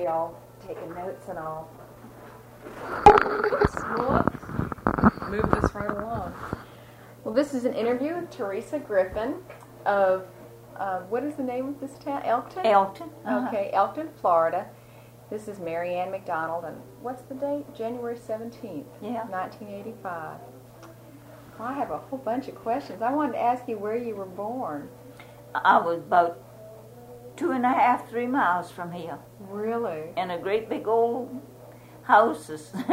y'all taking notes and all. Move this right along. Well, this is an interview with Teresa Griffin of, what is the name of this town? Elkton? Elkton. Okay, Elkton, Florida. This is Mary Ann McDonald, and what's the date? January 17th, 1985. Well, I have a whole bunch of questions. I wanted to ask you where you were born. I was about 2.5, 3 miles from here. Really? In a great big old house.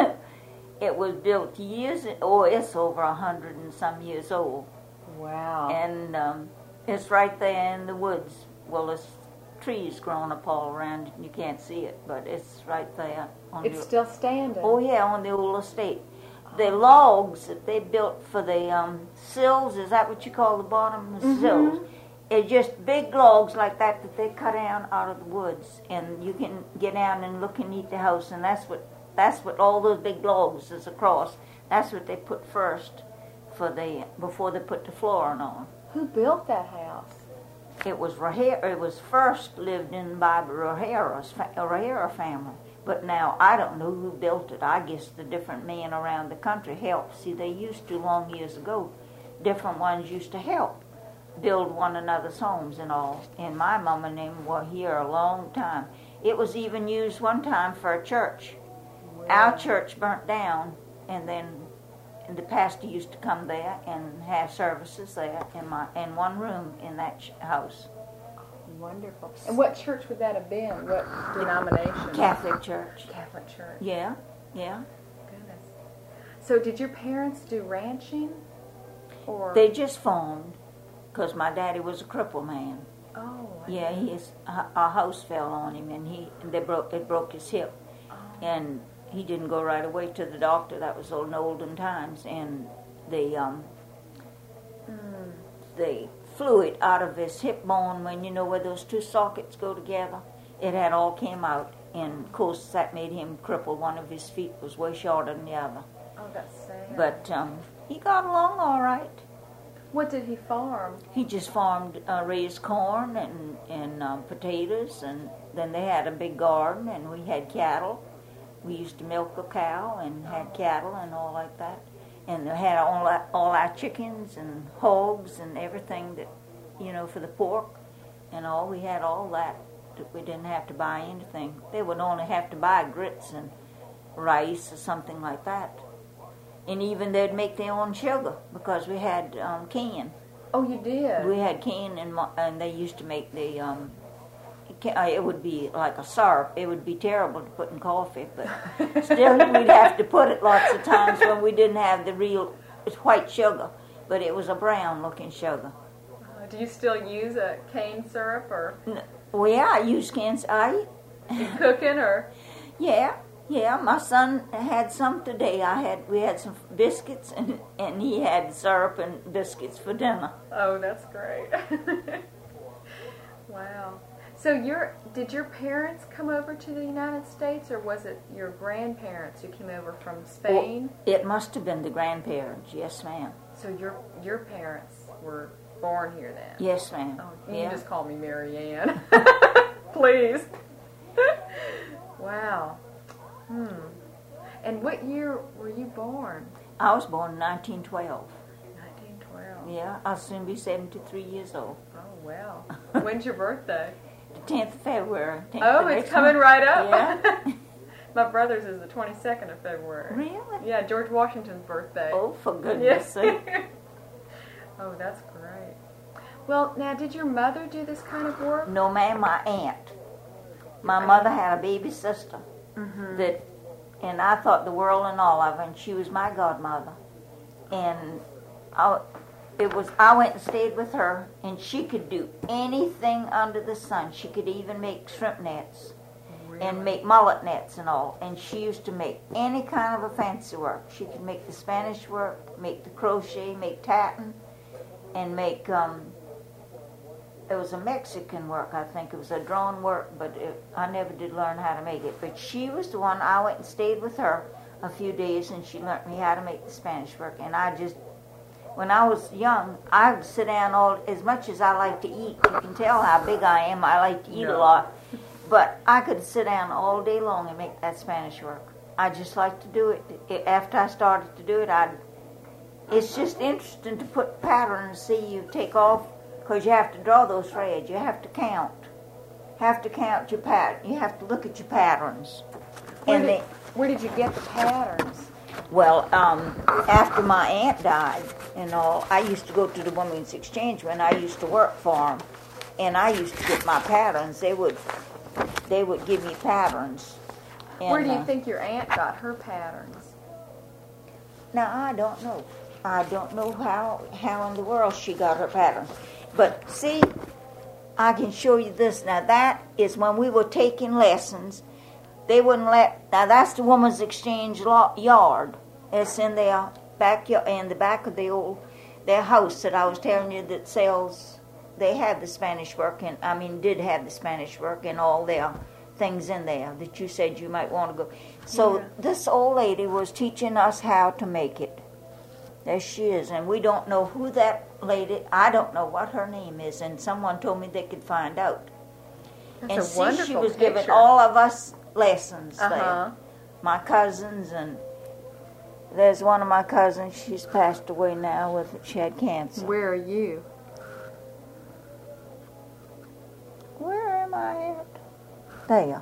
It was built it's over 100 and some years old. Wow. And it's right there in the woods. Well, there's trees growing up all around it, and you can't see it, but it's right there. It's still standing? Oh, yeah, on the old estate. The logs that they built for the sills, is that what you call the bottom? The sills. It's just big logs like that they cut down out of the woods, and you can get down and look underneath the house, and that's what all those big logs is across. That's what they put first before they put the flooring on. Who built that house? It was first lived in by the Rahera family. But now I don't know who built it. I guess the different men around the country helped. See, they used to long years ago. Different ones used to help build one another's homes and all. And my mom and them were here a long time. It was even used one time for a church. Wow. Our church burnt down, and then the pastor used to come there and have services there in one room in that house. Wonderful. And what church would that have been? What denomination? Catholic church. Catholic church. Yeah. Goodness. So did your parents do ranching? Or they just farmed, because my daddy was a crippled man. Oh. Yeah, a house fell on him, and it broke his hip. Oh. And he didn't go right away to the doctor. That was in olden times, and the fluid out of his hip bone, when you know where those two sockets go together, it had all came out, and of course that made him crippled. One of his feet was way shorter than the other. Oh, that's sad. But he got along all right. What did he farm? He just farmed, raised corn and potatoes, and then they had a big garden, and we had cattle. We used to milk a cow and had cattle and all like that. And they had all our chickens and hogs and everything that, for the pork and all. We had all that. We didn't have to buy anything. They would only have to buy grits and rice or something like that. And even they'd make their own sugar because we had cane. Oh, you did? We had cane, and they used to make the... it would be like a syrup. It would be terrible to put in coffee, but still we'd have to put it lots of times when we didn't have the real white sugar, but it was a brown-looking sugar. Do you still use a cane syrup, or? Well, yeah, I use cane syrup. You cooking, or? Yeah. My son had some today. We had some biscuits, and he had syrup and biscuits for dinner. Oh, that's great. Wow. So did your parents come over to the United States, or was it your grandparents who came over from Spain? Well, it must have been the grandparents, yes, ma'am. So your parents were born here then? Yes, ma'am. Oh, you can just call me Mary Ann. Please. Wow. And what year were you born? I was born in 1912. 1912. Yeah, I'll soon be 73 years old. Oh, well. When's your birthday? The 10th of February. It's coming right up. Yeah. My brother's is the 22nd of February. Really? Yeah, George Washington's birthday. Oh, for goodness sake. Oh, that's great. Well, now, did your mother do this kind of work? No, ma'am, my aunt. My mother had a baby sister and I thought the world and all of her, and she was my godmother. And I went and stayed with her, and she could do anything under the sun. She could even make shrimp nets. Really? And make mullet nets and all. And she used to make any kind of a fancy work. She could make the Spanish work, make the crochet, make tatting, and make, it was a Mexican work, I think. It was a drawn work, but I never did learn how to make it. But she was the one. I went and stayed with her a few days, and she learned me how to make the Spanish work. And when I was young, I would sit down as much as I like to eat. You can tell how big I am. I like to eat a lot. But I could sit down all day long and make that Spanish work. I just like to do it. After I started to do it, it's just interesting to put patterns. See, you take off, because you have to draw those threads. You have to count. Your pattern. You have to look at your patterns. Where did you get the patterns? Well, after my aunt died and all, I used to go to the Women's Exchange when I used to work for them, and I used to get my patterns. They would give me patterns. And, where do you think your aunt got her patterns? Now, I don't know. I don't know how in the world she got her patterns. But see, I can show you this. Now, that is when we were taking lessons. They wouldn't let. Now, that's the Women's Exchange yard. It's in their backyard, in the back of their house that I was telling you that sells. They have the Spanish work, and did have the Spanish work and all their things in there that you said you might want to go. So this old lady was teaching us how to make it. There she is, and we don't know who that lady. I don't know what her name is, and someone told me they could find out. That's and see, she was giving all of us lessons there. My cousins, and there's one of my cousins. She's passed away now. She had cancer. Where are you? Where am I at? There.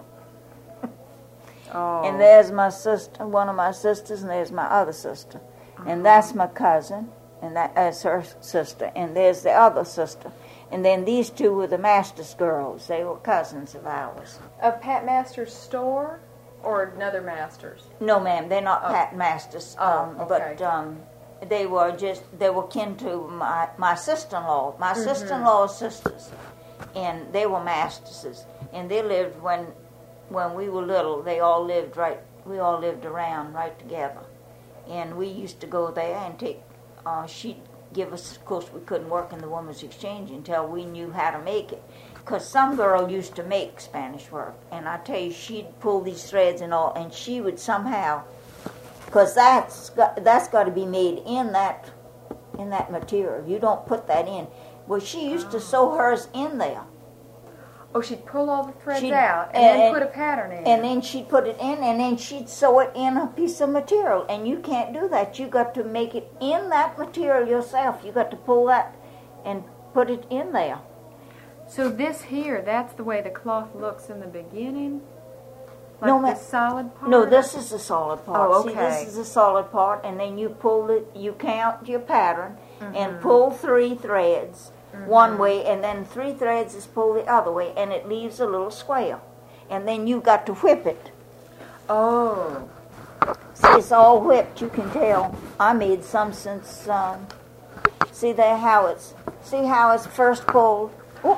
Oh. And there's my sister, one of my sisters, and there's my other sister. And that's my cousin, and that's her sister. And there's the other sister. And then these two were the Masters girls. They were cousins of ours. Of Pat Masters' store or another Masters? No, ma'am, they're not Pat Masters. Okay. But they were kin to my sister-in-law. My sister-in-law's sisters. And they were Masterses. And they lived when we were little. We all lived around right together. And we used to go there and take. She'd give us. Of course, we couldn't work in the Women's Exchange until we knew how to make it. Because some girl used to make Spanish work, and I tell you, she'd pull these threads and all, and she would somehow. Because that's got to be made in that material. You don't put that in. Well, she used to sew hers in there. Oh, she'd pull all the threads out and then put a pattern in. And then she'd put it in, and then she'd sew it in a piece of material. And you can't do that. You got to make it in that material yourself. You got to pull that and put it in there. So this here, that's the way the cloth looks in the beginning? Like no, the solid part? No, this is the solid part. Oh, okay. See, this is the solid part, and then you pull it, you count your pattern, and pull 3 threads. One way, and then 3 threads is pulled the other way, and it leaves a little square. And then you got to whip it. Oh. See, it's all whipped, you can tell. I made some since, see how it's first pulled. Oh.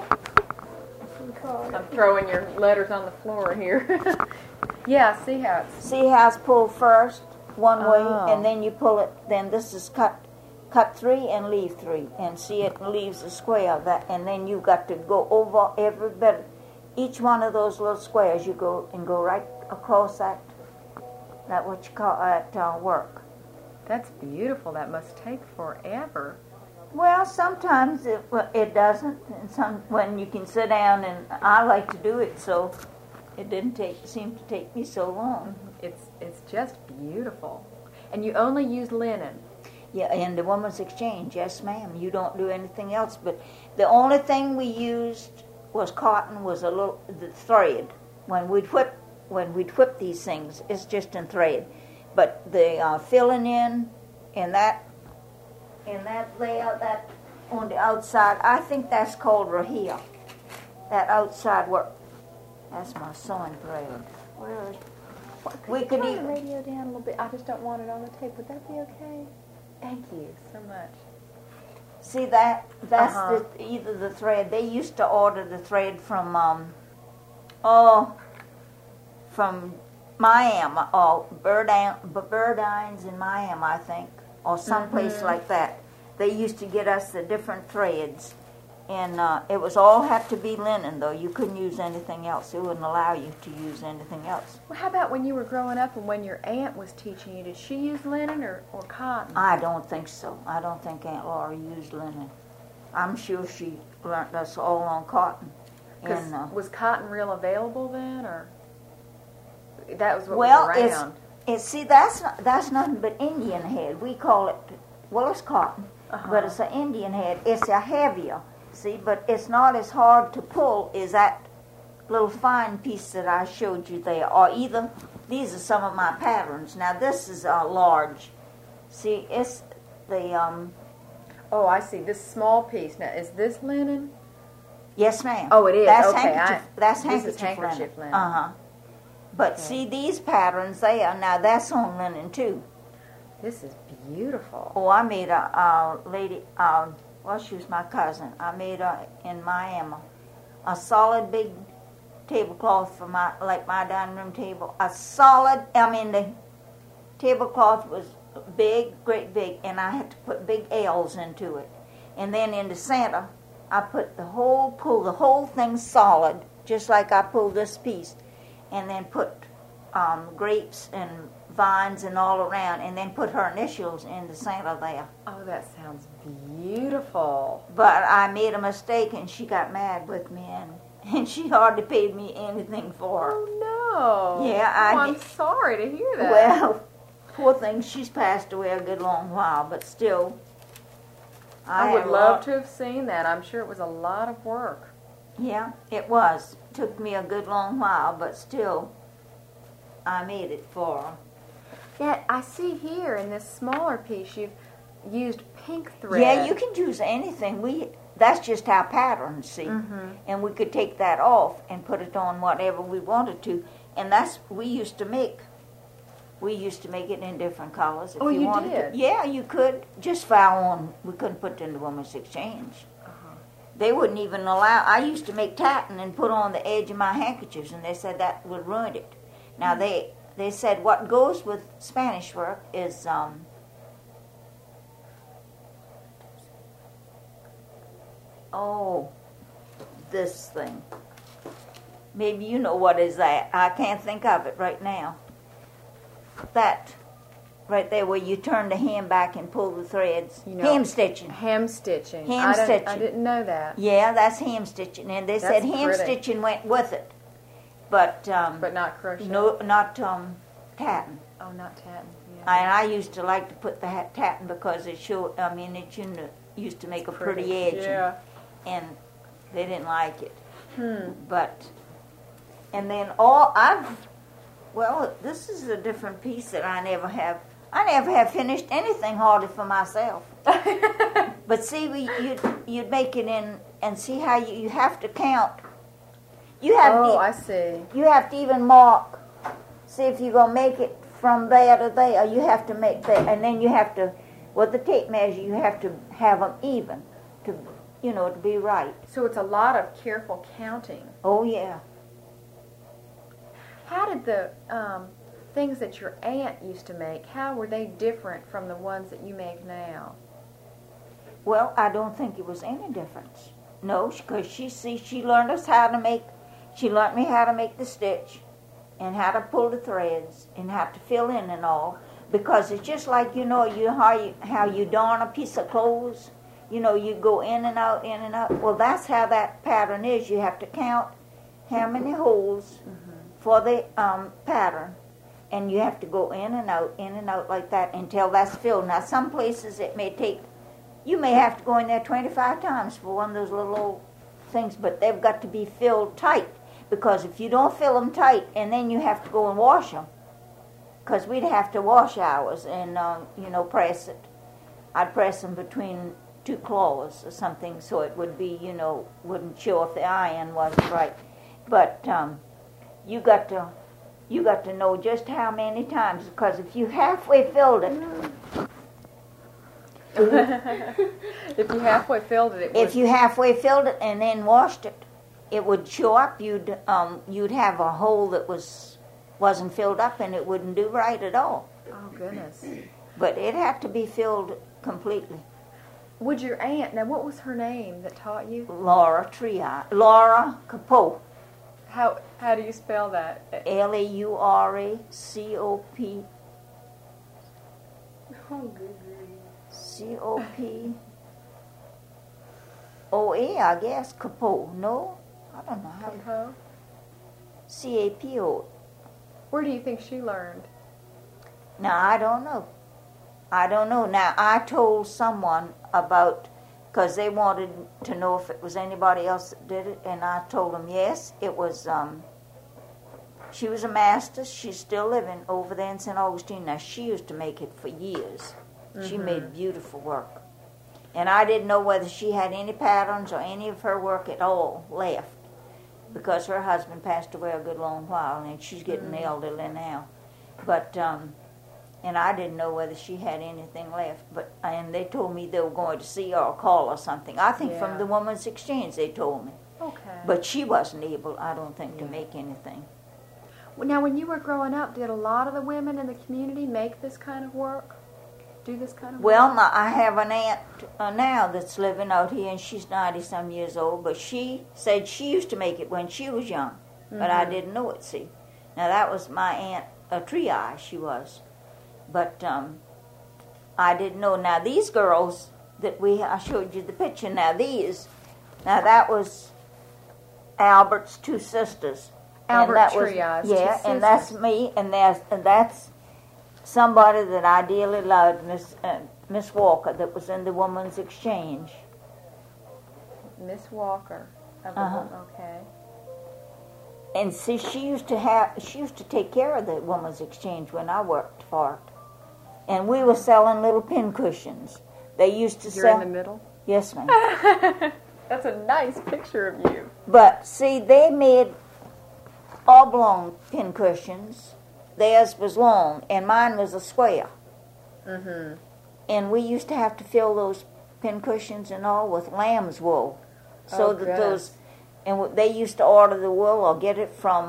I'm throwing your letters on the floor here. Yeah, see how it's pulled first, one way, and then you pull it, then this is cut 3 and leave 3, and see it leaves a square of that, and then you've got to go over every bit, each one of those little squares. You go right across that what you call that work. That's beautiful. That must take forever. Well, sometimes it doesn't, and when you can sit down, and I like to do it, so it didn't seem to take me so long. It's just beautiful, and you only use linen. Yeah, in the Women's Exchange, yes, ma'am. You don't do anything else. But the only thing we used was cotton, was the thread. When we'd whip these things, it's just in thread. But the filling in that layout, that on the outside, I think that's called rahia. That outside work. That's my sewing thread. Where is? We could turn the radio down a little bit. I just don't want it on the tape. Would that be okay? Thank you so much. See that's either the thread. They used to order the thread from Miami, or Burdines in Miami, I think, or someplace like that. They used to get us the different threads, and it was all had to be linen, though. You couldn't use anything else. It wouldn't allow you to use anything else. Well, how about when you were growing up and when your aunt was teaching you? Did she use linen or cotton? I don't think so. I don't think Aunt Laura used linen. I'm sure she learned us all on cotton. And was cotton reel available then, or that was what well, was around? see, that's nothing but Indian head. We call it, well, it's cotton, but it's an Indian head. It's a heavier, see, but it's not as hard to pull as that little fine piece that I showed you there. Or either, these are some of my patterns. Now, this is a large. See, it's the, Oh, I see. This small piece. Now, is this linen? Yes, ma'am. Oh, it is. That's okay, that's this is handkerchief linen. But Okay. see these patterns there. Now that's on linen too. This is beautiful. Oh, I made a lady. Well, she was my cousin. I made in Miami a solid big tablecloth for my dining room table. A solid. I mean the tablecloth was big, great big, and I had to put big L's into it. And then in the center, I put pull the whole thing solid, just like I pulled this piece, and then put grapes and vines and all around, and then put her initials in the center there. Oh, that sounds beautiful. But I made a mistake, and she got mad with me, and she hardly paid me anything for her. Oh, no. Yeah, I'm sorry to hear that. Well, poor thing, she's passed away a good long while, but still. I would love to have seen that. I'm sure it was a lot of work. Yeah, it was. Took me a good long while, but still, I made it for her. Yeah, I see here in this smaller piece you've used pink thread. Yeah, you can use anything. That's just our pattern, see? And we could take that off and put it on whatever we wanted to. And we used to make it in different colors. If you wanted did? To. Yeah, you could. Just for our own. We couldn't put it in the Women's Exchange. They wouldn't even allow. I used to make tatting and put on the edge of my handkerchiefs, and they said that would ruin it. Now they said what goes with Spanish work is this thing. Maybe you know what is that. I can't think of it right now. That right there where you turn the hem back and pull the threads. Hem stitching. Hem stitching. Hem stitching. I didn't know that. Yeah, that's hem stitching. And they said hem stitching went with it. But not crochet. No, not tatting. Oh, not tatting. Yeah. And I used to like to put the tatting because it used to make a pretty edge. Yeah. And they didn't like it. But and then this is a different piece that I never have finished anything hardly for myself. But see, you'd make it in and see how you have to count. I see. You have to even mark. See if you're gonna make it from there to there. You have to make that, and then you have to, with the tape measure, you have to have them even to be right. So it's a lot of careful counting. Oh yeah. How did the things that your aunt used to make, how were they different from the ones that you make now? Well, I don't think it was any difference. No, because she learned us how to make. She learned me how to make the stitch, and how to pull the threads, and how to fill in and all. Because it's just like how you darn a piece of clothes. You go in and out, in and out. Well, that's how that pattern is. You have to count how many holes for the pattern, and you have to go in and out like that until that's filled. Now, some places you may have to go in there 25 times for one of those little old things, but they've got to be filled tight, because if you don't fill them tight, and then you have to go and wash them, because we'd have to wash ours and, press it. I'd press them between two claws or something so it would be, wouldn't show if the iron wasn't right. But you got to know just how many times, because if you halfway filled it, if you halfway filled it, if you halfway filled it and then washed it, it would show up. You'd have a hole that wasn't filled up, and it wouldn't do right at all. Oh goodness! But it had to be filled completely. Would your aunt, now what was her name that taught you? Laura Capot. How do you spell that? Lauracop. COPOE, I guess. Capot. No, I don't know how. Capo? C-A-P-O. Where do you think she learned? Now, I don't know. I don't know. Now, I told someone about, because they wanted to know if it was anybody else that did it, and I told them, yes, it was, she was a master. She's still living over there in St. Augustine. Now, she used to make it for years. She made beautiful work. And I didn't know whether she had any patterns or any of her work at all left, because her husband passed away a good long while, and she's getting elderly now. But, and I didn't know whether she had anything left. And they told me they were going to see her or call or something. I think from the Women's Exchange they told me. Okay. But she wasn't able, I don't think, to make anything. Well, now, when you were growing up, did a lot of the women in the community make this kind of work? Do this kind of work? Well, I have an aunt now that's living out here, and she's 90-some years old, but she said she used to make it when she was young, but I didn't know it, see. Now, that was my aunt, a Tree-Eye she was. But I didn't know. Now, these girls that I showed you the picture, now that was Albert's two sisters. Albert Tree-Eye's yeah, two sisters. And that's me, and that's somebody that I dearly loved, Miss Walker, that was in the Women's Exchange. Miss Walker. Okay. And see, she used to take care of the Women's Exchange when I worked for it. And we were selling little pin cushions. They used to sell. You're in the middle? Yes, ma'am. That's a nice picture of you. But see, they made oblong pin cushions. Theirs was long, and mine was a square. And we used to have to fill those pin cushions and all with lamb's wool, so that those. And they used to order the wool or get it from,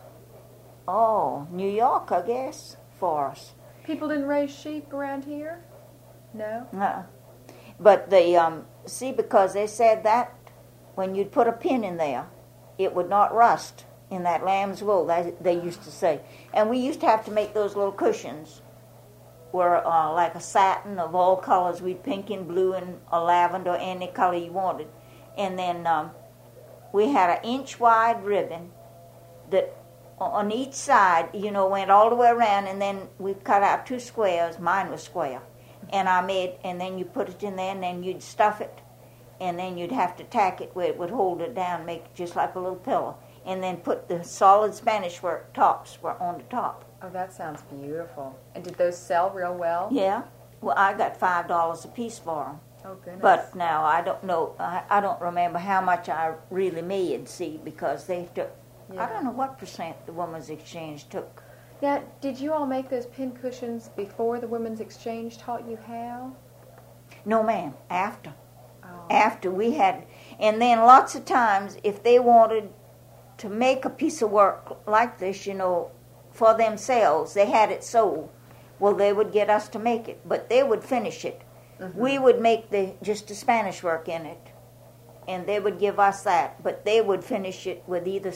New York, I guess, for us. People didn't raise sheep around here? No? No. But they, because they said that when you'd put a pin in there, it would not rust in that lamb's wool, they used to say. And we used to have to make those little cushions, were like a satin of all colors, pink and blue and a lavender, any color you wanted. And then we had an inch-wide ribbon that on each side, went all the way around, and then we cut out two squares. Mine was square. And then you put it in there, and then you'd stuff it, and then you'd have to tack it where it would hold it down, make it just like a little pillow. And then put the solid Spanish work tops on the top. Oh, that sounds beautiful. And did those sell real well? Yeah. Well, I got $5 a piece for them. Oh, goodness. But now I don't know. I don't remember how much I really made, see, because they took. Yeah. I don't know what percent the Women's Exchange took. Now, did you all make those pin cushions before the Women's Exchange taught you how? No, ma'am. After. Oh. After we had, and then lots of times, if they wanted to make a piece of work like this, for themselves, they had it sold. Well, they would get us to make it, but they would finish it. We would make just the Spanish work in it, and they would give us that, but they would finish it with either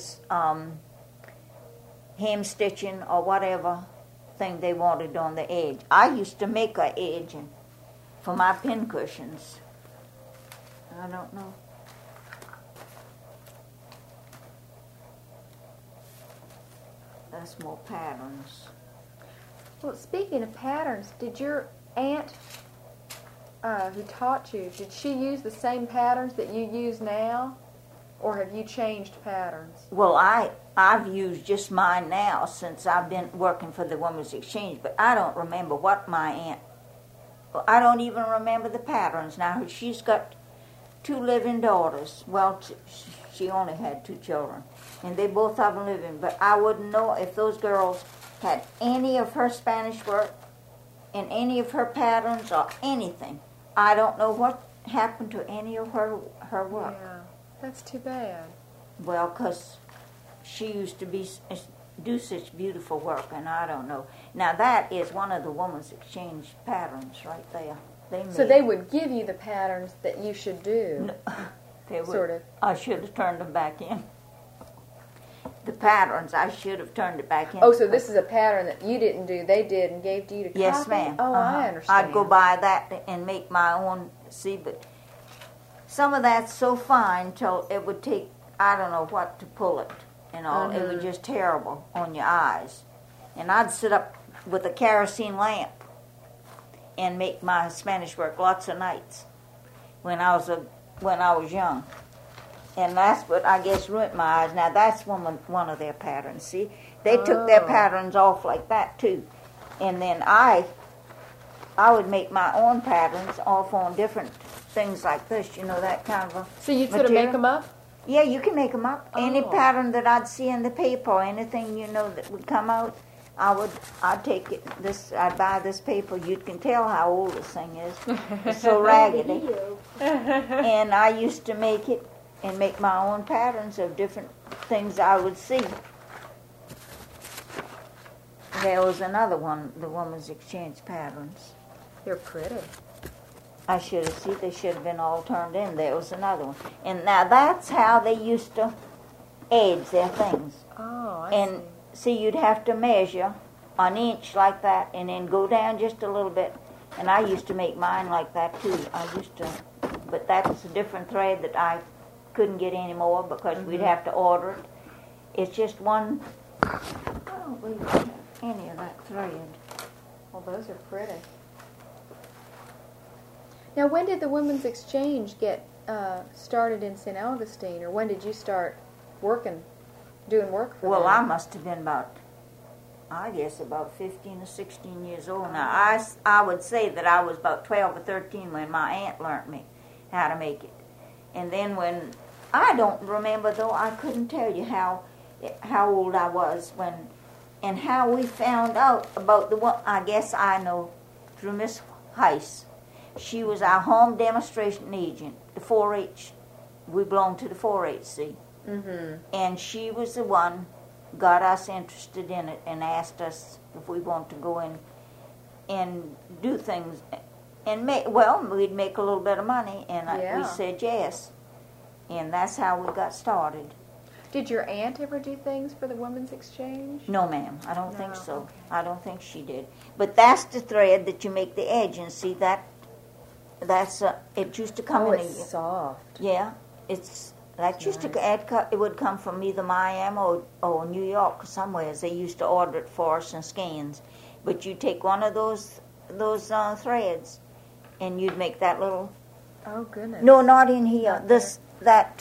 hem stitching or whatever thing they wanted on the edge. I used to make an edge for my pin cushions. I don't know. That's more patterns. Well, speaking of patterns, did your aunt who taught you, did she use the same patterns that you use now? Or have you changed patterns? Well, I've used just mine now since I've been working for the Women's Exchange, but I don't remember what my aunt, I don't even remember the patterns. Now, she's got 2 living daughters. Well, she only had 2 children, and they both of them living, but I wouldn't know if those girls had any of her Spanish work and any of her patterns or anything. I don't know what happened to any of her work. Yeah, that's too bad. Well, because she used to do such beautiful work, and I don't know. Now, that is one of the Women's Exchange patterns right there. So they would give you the patterns that you should do? No, they would. Sort of. I should have turned them back in. The patterns, I should have turned it back in. Oh, so this is a pattern that you didn't do, they did and gave to you to copy? Yes, ma'am. Oh, I understand. I'd go buy that and make my own, see, but some of that's so fine till it would take I don't know what to pull it and all. It was just terrible on your eyes. And I'd sit up with a kerosene lamp and make my Spanish work lots of nights when I was young. And that's what I guess ruined my eyes. Now that's one of their patterns. See, they took their patterns off like that too, and then I would make my own patterns off on different things like this. You know, that kind of a. So you'd sort of make them up? Yeah, you can make them up. Any pattern that I'd see in the paper, or anything that would come out, I'd take it. I'd buy this paper. You can tell how old this thing is. It's so raggedy. And I used to make it and make my own patterns of different things I would see. There was another one, the Women's Exchange patterns. They're pretty. I should have seen. They should have been all turned in. There was another one. And now that's how they used to edge their things. Oh, I and see, you'd have to measure an inch like that and then go down just a little bit. And I used to make mine like that too. But that's a different thread that I couldn't get anymore because we'd have to order it. It's just one. I don't believe I have any of that thread. Well, those are pretty. Now, when did the Women's Exchange get started in St. Augustine, or when did you start doing work for them? Well, I must have been about 15 or 16 years old. Now, I would say that I was about 12 or 13 when my aunt learned me how to make it. And then when, I don't remember though, I couldn't tell you how old I was and how we found out about the one, I guess I know, through Miss Heiss. She was our home demonstration agent, the 4-H. We belonged to the 4-HC. And she was the one got us interested in it and asked us if we want to go in and do things and we'd make a little bit of money, and we said yes. And that's how we got started. Did your aunt ever do things for the Women's Exchange? No, ma'am. I don't think so. Okay. I don't think she did. But that's the thread that you make the edge, and see that's it used to come in. It's soft. Yeah, it would come from either Miami or New York or somewhere. They used to order it for us in skeins. But you take one of those threads, and you'd make that little. Oh goodness. No, not in here. That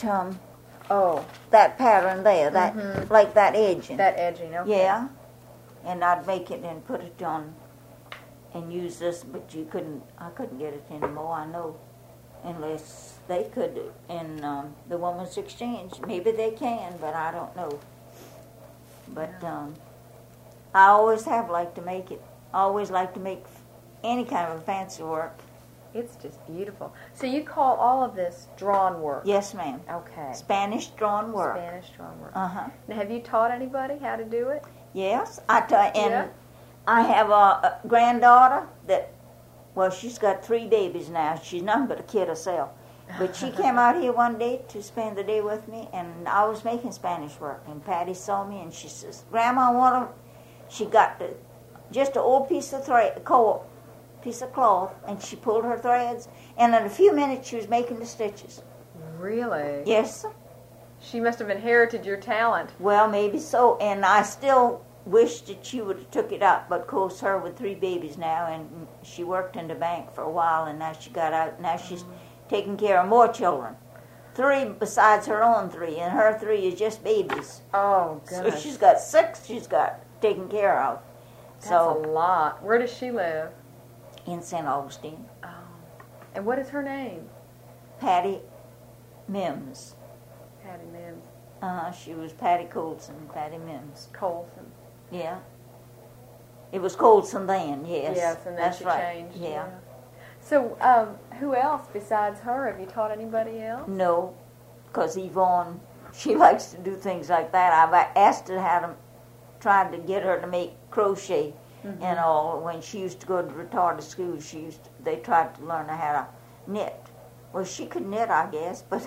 pattern there, that like that edging. That edging, okay. Yeah, and I'd make it and put it on, and use this, but I couldn't get it anymore. I know, unless they could in the Women's Exchange. Maybe they can, but I don't know. But I always have liked to make it. I always like to make any kind of fancy work. It's just beautiful. So you call all of this drawn work? Yes, ma'am. Okay. Spanish drawn work. Spanish drawn work. Uh-huh. Now, have you taught anybody how to do it? Yes. I have a granddaughter that, well, she's got 3 babies now. She's nothing but a kid herself. But she came out here one day to spend the day with me, and I was making Spanish work. And Patty saw me, and she says, Grandma, she got just an old piece of cloth, and she pulled her threads, and in a few minutes she was making the stitches. Really? Yes. She must have inherited your talent. Well, maybe so, and I still wish that she would have took it up, but of course her with 3 babies now, and she worked in the bank for a while, and now she got out. Now she's taking care of more children. 3 besides her own 3, and her 3 is just babies. Oh, goodness. So she's got 6 she's got taken care of. That's a lot. Where does she live? In St. Augustine. Oh. And what is her name? Patty Mims. Patty Mims. She was Patty Colson, Patty Mims. Colson. Yeah. It was Colson then, yes. Yes, and then she changed. Yeah. So, who else besides her? Have you taught anybody else? No, because Yvonne, she likes to do things like that. I've asked her tried to get her to make crochet and all. When she used to go to retarded school, they tried to learn her how to knit. Well, she could knit, I guess, but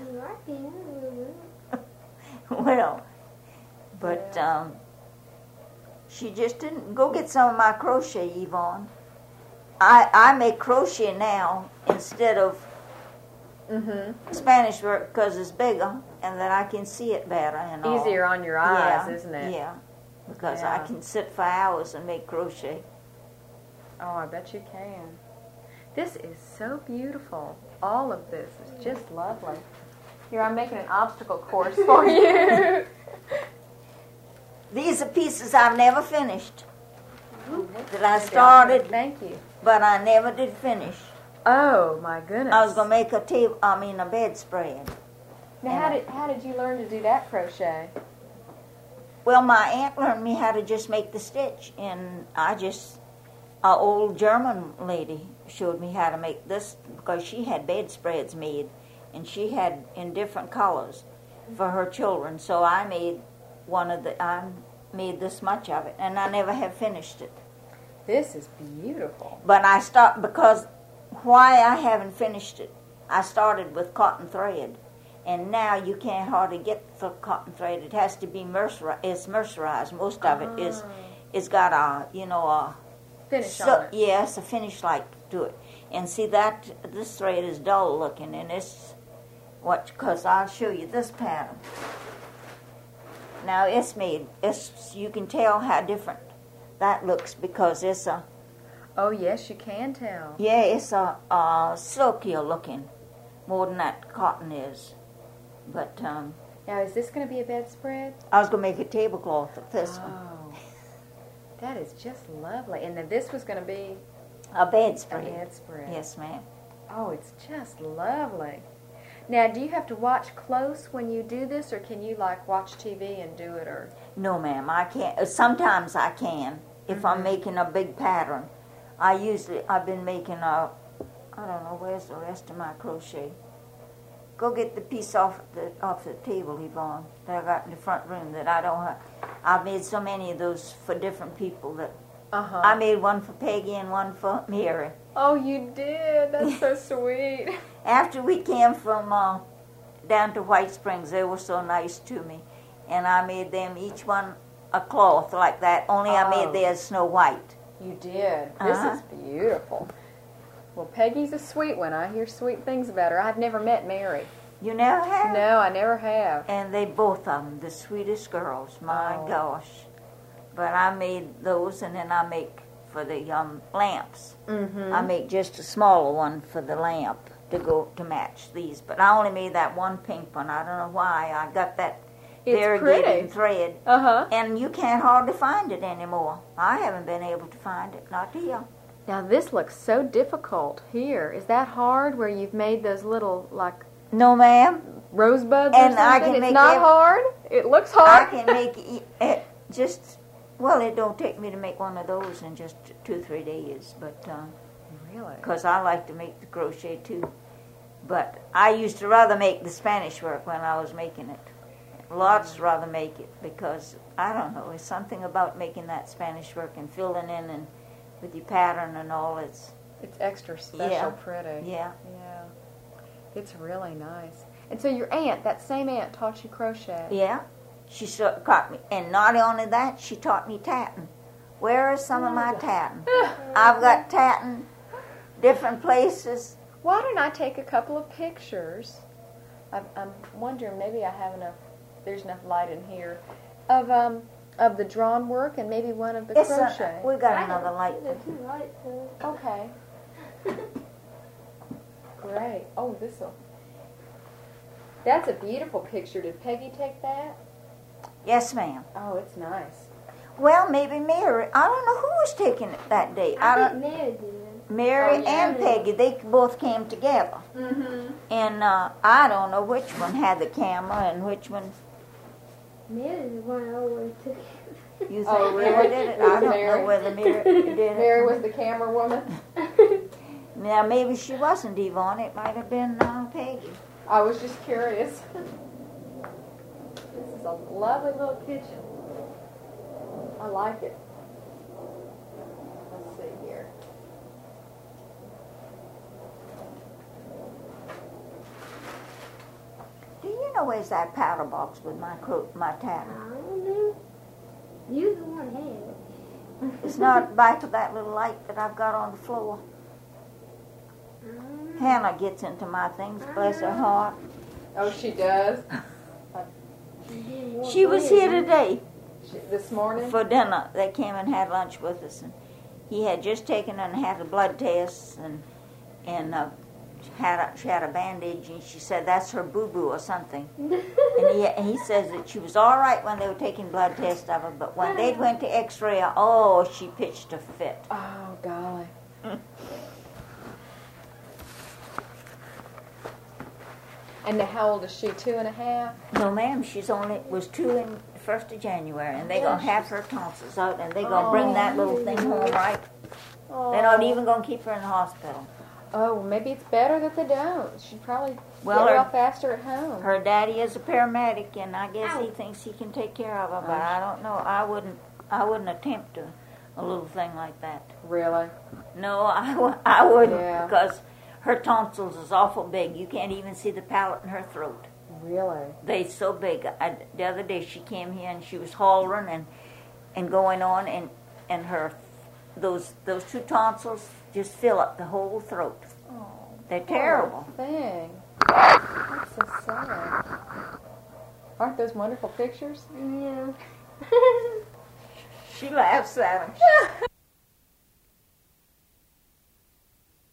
she just didn't. Go get some of my crochet, Yvonne. I make crochet now instead of Spanish work because it's bigger, and that I can see it better and all. Easier on your eyes, isn't it? Yeah, because Yeah. I can sit for hours and make crochet. Oh, I bet you can. This is so beautiful. All of this is just lovely. Here, I'm making an obstacle course for you. These are pieces I've never finished. That I started, Thank you. but I never did finish. Oh, my goodness. I was going to make a bedspread. Now, how did you learn to do that crochet? Well, my aunt learned me how to just make the stitch, and an old German lady showed me how to make this because she had bedspreads made, and she had in different colors for her children. So I made I made this much of it, and I never have finished it. This is beautiful. But I stopped because why I haven't finished it. I started with cotton thread, and now you can't hardly get the cotton thread. It has to be it's mercerized. Most of it is. It's got a finish on it. Yes, a finish like to it. And see this thread is dull looking, and because I'll show you this pattern. Now you can tell how different that looks because it's a. Oh yes, you can tell. Yeah, it's a silkier looking, more than that cotton is. But now is this going to be a bedspread? I was going to make a tablecloth of this one. Oh, that is just lovely. And then this was going to be a bedspread. A bedspread. Yes, ma'am. Oh, it's just lovely. Now, do you have to watch close when you do this, or can you watch TV and do it? Or no, ma'am, I can't. Sometimes I can if I'm making a big pattern. I've been making I don't know where's the rest of my crochet. Go get the piece off the table, Yvonne, that I got in the front room that I don't have. I've made so many of those for different people that I made one for Peggy and one for Mary. Oh, you did? That's so sweet. After we came from down to White Springs, they were so nice to me. And I made them each one a cloth like that, only I made theirs Snow White. You did. This is beautiful. Well, Peggy's a sweet one. I hear sweet things about her. I've never met Mary. You never have? No, I never have. And they both of them, the sweetest girls. My gosh. But I made those, and then I make for the lamps. Mm-hmm. I make just a smaller one for the lamp to match these. But I only made that one pink one. I don't know why. I got that variegated thread. And you can't hardly find it anymore. I haven't been able to find it, not here. Now this looks so difficult here. Is that hard where you've made those little No, ma'am. Rosebuds and or something? I can it's not hard? It looks hard? I can make it just... Well, it don't take me to make one of those in just 2-3 days, but really, because I like to make the crochet too. But I used to rather make the Spanish work when I was making it. Lots rather make it because I don't know. It's something about making that Spanish work and filling in and with your pattern and all. It's extra special, pretty. Yeah. It's really nice. And so your aunt, that same aunt, taught you crochet. Yeah. She taught me, and not only that, she taught me tatting. Where is some of my tatting? I've got tatting different places. Why don't I take a couple of pictures? I'm wondering, maybe I have enough. There's enough light in here of the drawn work and maybe one of the crochet. We got another light. There's 2 lights. Okay. Great. Oh, this'll. That's a beautiful picture. Did Peggy take that? Yes, ma'am. Oh, it's nice. Well, maybe Mary. I don't know who was taking it that day. I think Mary did. Mary and Peggy, they both came together. Mm-hmm. And I don't know which one had the camera and which one. Mary's the one I always took it. You think Oh, really? Mary did it? I don't know whether Mary did it. Mary was the camera woman. Now, maybe she wasn't Yvonne. It might have been Peggy. I was just curious. This is a lovely little kitchen. I like it. Let's see here. Do you know where's that powder box with my tatting? I don't know. You the one had it. It's not back of that little light that I've got on the floor. Hannah gets into my things, bless her heart. Oh, she does? She was here today This morning? for dinner. They came and had lunch with us, and he had just taken and had a blood test, and she had a bandage, and she said that's her boo-boo or something. and he says that she was all right when they were taking blood tests of her, but when they went to X-ray, oh, she pitched a fit. Oh, golly. And now how old is she? 2.5? No, ma'am, was 2 in the 1st of January, and they're going to have her tonsils out, and they're going to bring that little thing home, right? They're not even going to keep her in the hospital. Oh, well, maybe it's better that they don't. She'd probably get Well, well faster at home. Her daddy is a paramedic, and I guess he thinks he can take care of her, but I don't know. I wouldn't attempt a little thing like that. Really? No, I wouldn't, Yeah. because her tonsils is awful big. You can't even see the palate in her throat. Really? They're so big. The other day she came here and she was hollering and going on, and her those 2 tonsils just fill up the whole throat. Oh, They're terrible. Poor thing. That's so sad. Aren't those wonderful pictures? Yeah. She laughs at them.